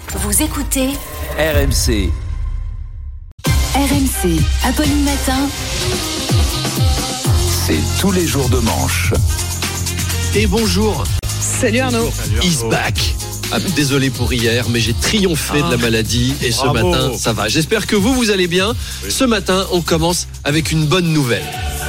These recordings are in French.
Vous écoutez RMC. RMC, Apolline Matin. C'est tous les jours de manche. Et bonjour. Salut Arnaud. Is back. Désolé pour hier, mais j'ai triomphé de la maladie et ce matin, ça va. J'espère que vous allez bien. Oui. Ce matin, on commence avec une bonne nouvelle.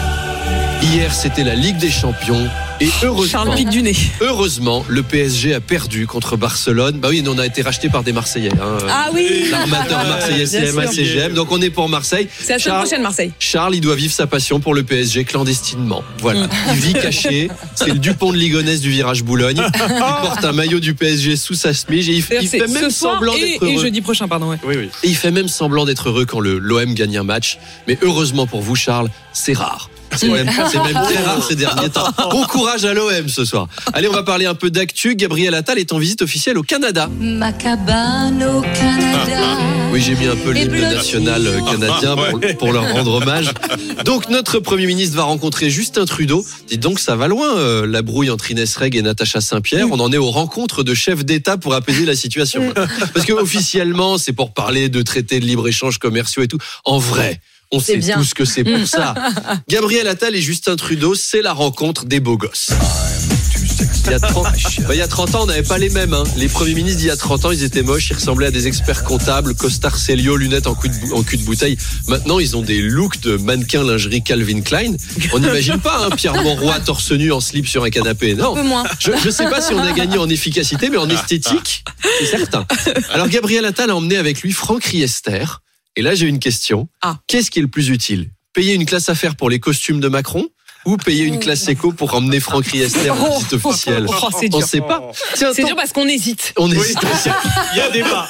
Hier, c'était la Ligue des Champions. Et Charles pique du nez. Heureusement, le PSG a perdu contre Barcelone. Bah oui, on a été racheté par des Marseillais. Ah oui. L'armateur marseillais CMA CGM. Donc on est pour Marseille. C'est la semaine prochaine, Marseille. Charles, il doit vivre sa passion pour le PSG clandestinement. Voilà. Il vit caché. C'est le Dupont de Ligonnès du virage Boulogne. Il porte un maillot du PSG sous sa smige et il fait même semblant d'être heureux. Et jeudi prochain, pardon. Ouais. Oui. Et il fait même semblant d'être heureux quand l'OM gagne un match. Mais heureusement pour vous, Charles, c'est rare. C'est même très rare ces derniers temps. Bon courage à l'OM ce soir. Allez, on va parler un peu d'actu. Gabriel Attal est en visite officielle au Canada. Ma cabane au Canada. Oui, j'ai mis un peu l'hymne national canadien pour leur rendre hommage. Donc, notre Premier ministre va rencontrer Justin Trudeau. Dites donc, ça va loin, la brouille entre Inès Reg et Natacha Saint-Pierre. On en est aux rencontres de chefs d'État pour apaiser la situation. Parce que officiellement, c'est pour parler de traités de libre-échange commerciaux et tout. En vrai, on sait tous que c'est pour ça. Gabriel Attal et Justin Trudeau, c'est la rencontre des beaux gosses. Il y a 30 ans, on n'avait pas les mêmes. Les premiers ministres d'il y a 30 ans, ils étaient moches, ils ressemblaient à des experts comptables, costard Célio, lunettes en cul de bouteille. Maintenant, ils ont des looks de mannequin lingerie Calvin Klein. On n'imagine pas Pierre Monroy torse nu en slip sur un canapé. Non. Un peu moins. Je ne sais pas si on a gagné en efficacité, mais en esthétique, c'est certain. Alors, Gabriel Attal a emmené avec lui Franck Riester. Et là, j'ai une question. Qu'est-ce qui est le plus utile ? Payer une classe affaires pour les costumes de Macron ou payer une classe éco pour emmener Franck Riester en visite officielle ? C'est dur. On ne sait pas. Tiens, c'est dur parce qu'on hésite. On hésite. Il y a débat.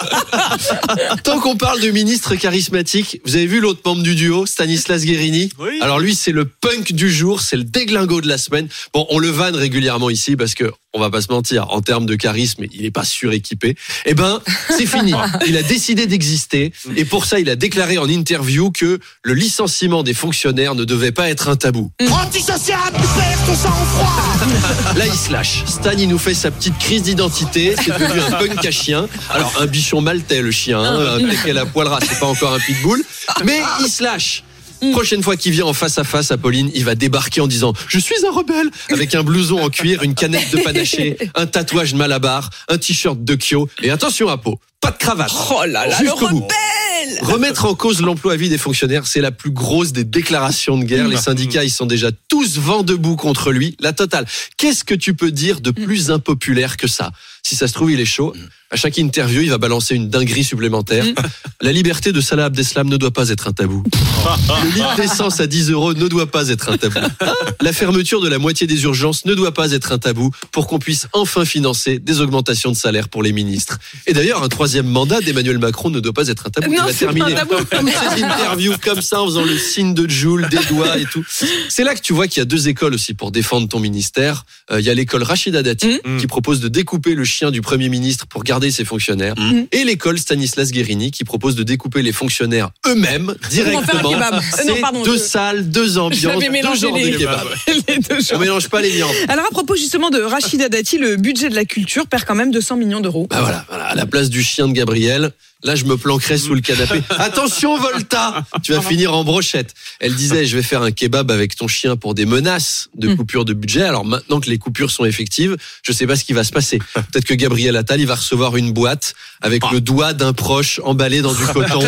Tant qu'on parle de ministre charismatique, vous avez vu l'autre membre du duo, Stanislas Guerini ? Oui. Alors lui, c'est le punk du jour, c'est le déglingo de la semaine. Bon, on le vanne régulièrement ici parce que, on va pas se mentir, en termes de charisme, il est pas suréquipé. Eh ben, c'est fini. Il a décidé d'exister et pour ça, il a déclaré en interview que le licenciement des fonctionnaires ne devait pas être un tabou. Antisocial, perds ton sang-froid. Là, il se lâche. Stan, il nous fait sa petite crise d'identité. C'est devenu un punk à chien. Alors, un bichon maltais, le chien, un teckel à poil ras, c'est pas encore un pitbull. Mais il se lâche. Prochaine fois qu'il vient en face à face, Apolline, il va débarquer en disant « Je suis un rebelle » avec un blouson en cuir, une canette de panaché, un tatouage Malabar, un t-shirt de Kyo et attention à peau, pas de cravate. Oh là là, jusqu'au le bout. rebelle. Remettre en cause l'emploi à vie des fonctionnaires, c'est la plus grosse des déclarations de guerre. Les syndicats, ils sont déjà tous vent debout contre lui. La totale. Qu'est-ce que tu peux dire de plus impopulaire que ça ? Si ça se trouve, il est chaud. À chaque interview, il va balancer une dinguerie supplémentaire. La liberté de Salah Abdeslam ne doit pas être un tabou. Le litre d'essence à 10 € ne doit pas être un tabou. La fermeture de la moitié des urgences ne doit pas être un tabou pour qu'on puisse enfin financer des augmentations de salaire pour les ministres. Et d'ailleurs, un troisième mandat d'Emmanuel Macron ne doit pas être un tabou. Non, il va terminer comme ces interviews comme ça en faisant le signe de Joule, des doigts et tout. C'est là que tu vois qu'il y a deux écoles aussi pour défendre ton ministère. Il y a l'école Rachida Dati qui propose de découper le chien du Premier ministre pour garder ses fonctionnaires et l'école Stanislas Guerini qui propose de découper les fonctionnaires eux-mêmes directement. C'est deux salles, deux ambiances, deux genres de kebab. On mélange pas les viandes. Alors à propos justement de Rachida Dati, le budget de la culture perd quand même 200 millions d'euros. Bah voilà, à la place du chien de Gabriel, là je me planquerai sous le canapé. Attention Volta, tu vas finir en brochette. Elle disait je vais faire un kebab avec ton chien pour des menaces de coupure de budget. Alors maintenant que les coupures sont effectives, je sais pas ce qui va se passer. Peut-être que Gabriel Attal il va recevoir une boîte avec le doigt d'un proche emballé dans du coton.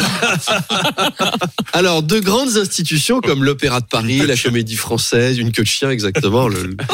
Alors de grandes institutions comme l'Opéra de Paris, la Comédie Française, une queue de chien exactement.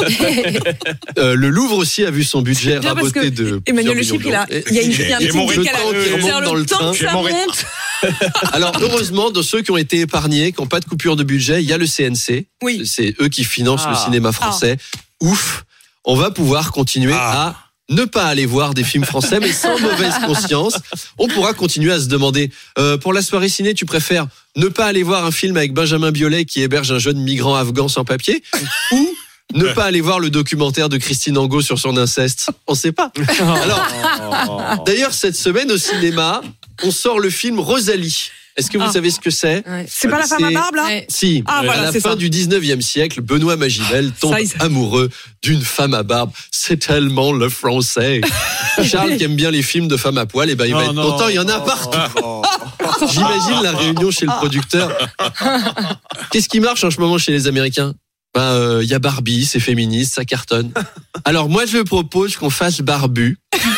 Le Louvre aussi a vu son budget raboté de Emmanuel Le Chypre, il y a un petit décalage dans le train. Ça monte. Alors heureusement, dans ceux qui ont été épargnés, qui n'ont pas de coupure de budget, il y a le CNC. Oui. C'est eux qui financent le cinéma français. Ouf, on va pouvoir continuer à ne pas aller voir des films français, mais sans mauvaise conscience. On pourra continuer à se demander, pour la soirée ciné, tu préfères ne pas aller voir un film avec Benjamin Biolay qui héberge un jeune migrant afghan sans papier ou ne pas aller voir le documentaire de Christine Angot sur son inceste? On sait pas. Alors, d'ailleurs, cette semaine au cinéma, on sort le film Rosalie. Est-ce que vous savez ce que c'est? C'est pas la femme à barbe, là? Ouais. Si, Ah, voilà, à la c'est fin ça. du 19e siècle, Benoît Magimel tombe Ça, amoureux d'une femme à barbe. C'est tellement le français. Charles qui aime bien les films de femmes à poil, et ben il va être content, il y en a partout. J'imagine la réunion chez le producteur. Qu'est-ce qui marche en ce moment chez les Américains? Il y a Barbie, c'est féministe, ça cartonne. Alors moi je propose qu'on fasse Barbu.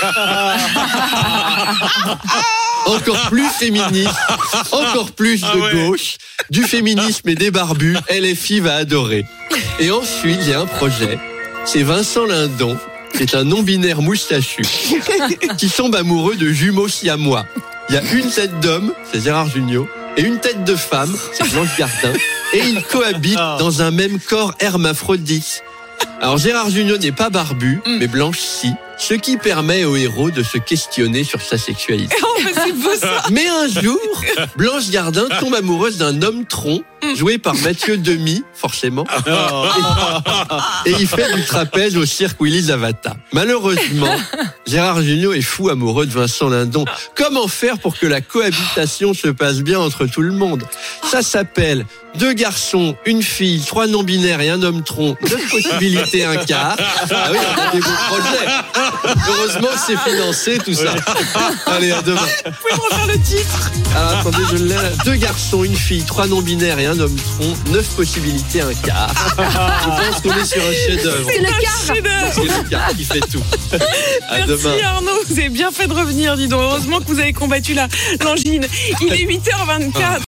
Encore plus féministe, encore plus de gauche, du féminisme et des barbus, LFI va adorer. Et ensuite, il y a un projet, c'est Vincent Lindon, c'est un non-binaire moustachu, qui tombe amoureux de jumeaux siamois. Il y a une tête d'homme, c'est Gérard Jugnot, et une tête de femme, c'est Blanche Gardin, et ils cohabitent dans un même corps hermaphrodite. Alors Gérard Jugnot n'est pas barbu, mais Blanche si, ce qui permet au héros de se questionner sur sa sexualité. Oh, mais c'est beau ça. Mais un jour, Blanche Gardin tombe amoureuse d'un homme tronc, joué par Mathieu Demy, forcément, et il fait du trapèze au cirque Willy Zavata. Malheureusement, Gérard Jugnot est fou amoureux de Vincent Lindon. Comment faire pour que la cohabitation se passe bien entre tout le monde? Ça s'appelle 2 garçons, une fille, 3 non-binaires et un homme tronc, 9 possibilités, un quart. Ah oui, on a des beaux projets. Heureusement, c'est financé, tout ça. Allez, à demain. Vous pouvez me refaire le titre? Alors, attendez, je l'ai là. 2 garçons, une fille, 3 non-binaires et un homme tronc, 9 possibilités, un quart. Je pense qu'on est sur un chef-d'œuvre. C'est le quart. C'est le quart qui fait tout. À Merci demain. Arnaud, vous avez bien fait de revenir, dis donc. Heureusement que vous avez combattu l'angine. Il est 8h24.